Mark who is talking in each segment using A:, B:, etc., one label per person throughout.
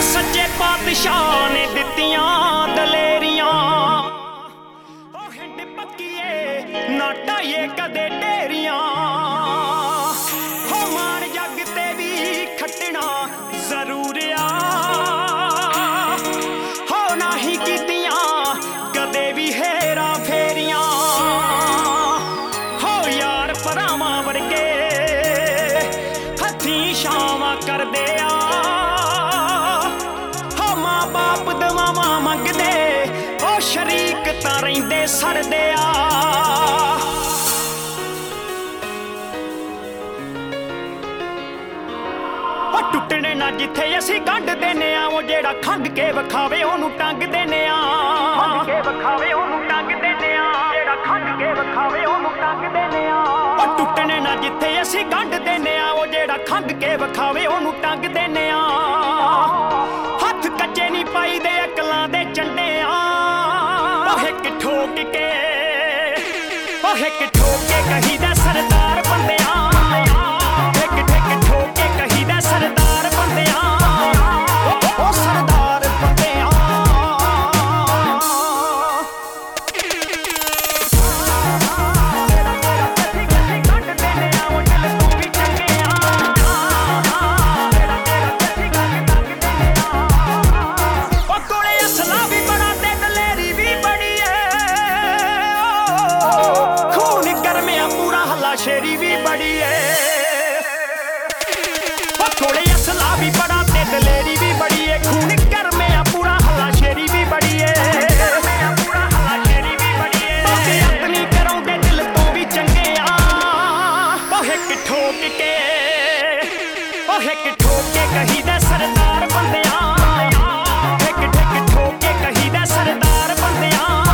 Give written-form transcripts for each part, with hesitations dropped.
A: सच्चे पातशाह ने दित्तियां दलेरियां हिंड पक्कीए ना ढाइए कदे ढेरियां हो मान जग ते भी खट्टना जरूर हो नाही कीतियां कदे भी हेरा फेरियां हो यार भरावां वर्गे हथी छावां करदे हो मां बाप दवावां मंगदे ओ शरीक तां रहिंदे सड़दे टुटने ना जिथे असी गंढ देने वो जेड़ा खंग के विखावे ओनू टंग देने टुटने ना जिथे असी गंढ देने वो जेड़ा खंग के विखावे ओनू टंग देने हथ कच्चे नहीं पाई दे अकलां दे झंडे हिक ठोक के कही दा सरदार बंदे शेरी भी बड़ी है थोड़े असला भी बड़ा ते दलेरी भी बड़ी है खून कर में पूरा हला शेरी भी बड़ी है अपनी करों दे दिल तो भी चंगे हिक ठोक के कही दे सरदार बंदे ठोक के कही दे सरदार बंदे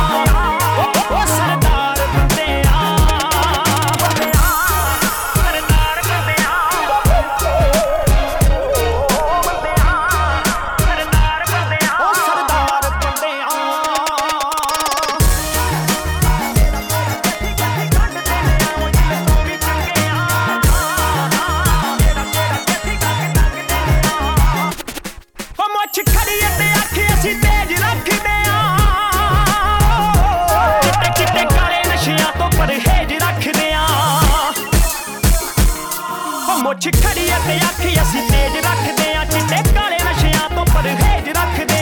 A: मुछ खड़ी ते अख असी तेज रखदे चिट्टे काले नशियां तो परहेज रखदे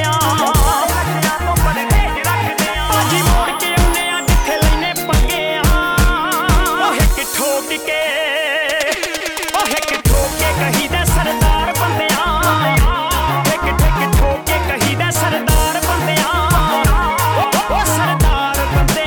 A: भाजी मोड़ के आउने जिथे लैने पंगे हिक ठोक के कही दे सरदार बंदे हिक ठोक के कही दे सरदार बंदे सरदार बंदे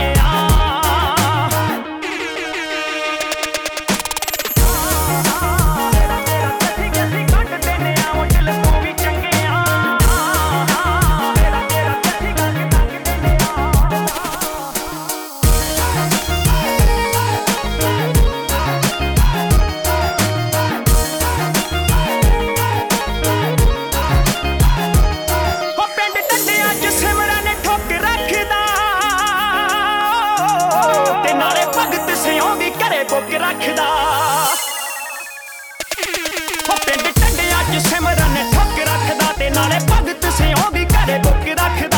A: बुक रखदा पिंड टंडिया च सिमरन ठुक रखदा ते नाले भगत सिंह भी घरे बुक रखदा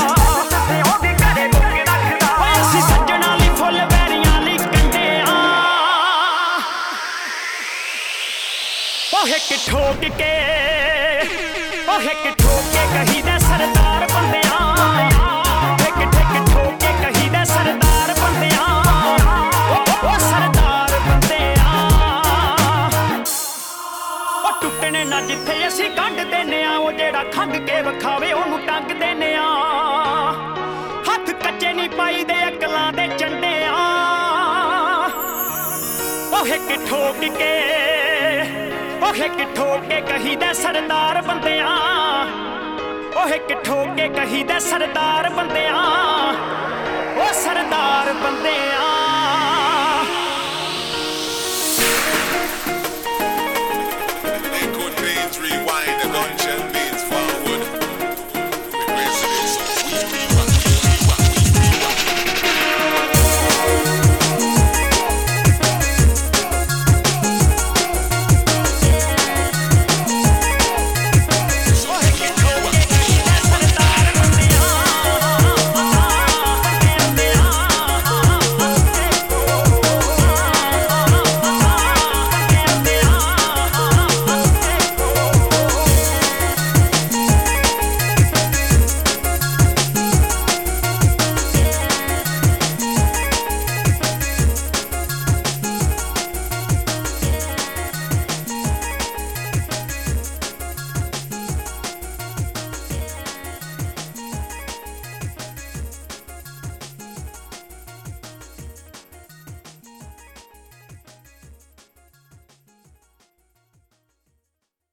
A: असी सज्जणा ली फुल बैरियां ली कंडे हिक ठोक के कही दे सरदार बंदे हिक ठोक के कही दे सरदार बंदे टुटने ना जिथे असी गंढ देने वो जेड़ा खंग के विखावे ओनू टंग देने हथ कच्चे नहीं पाई दे अकलां दे झंडे हिक ठोक के कही दे सरदार बंदे हिक ठोक के कही दे सरदार बंदे सरदार बंदे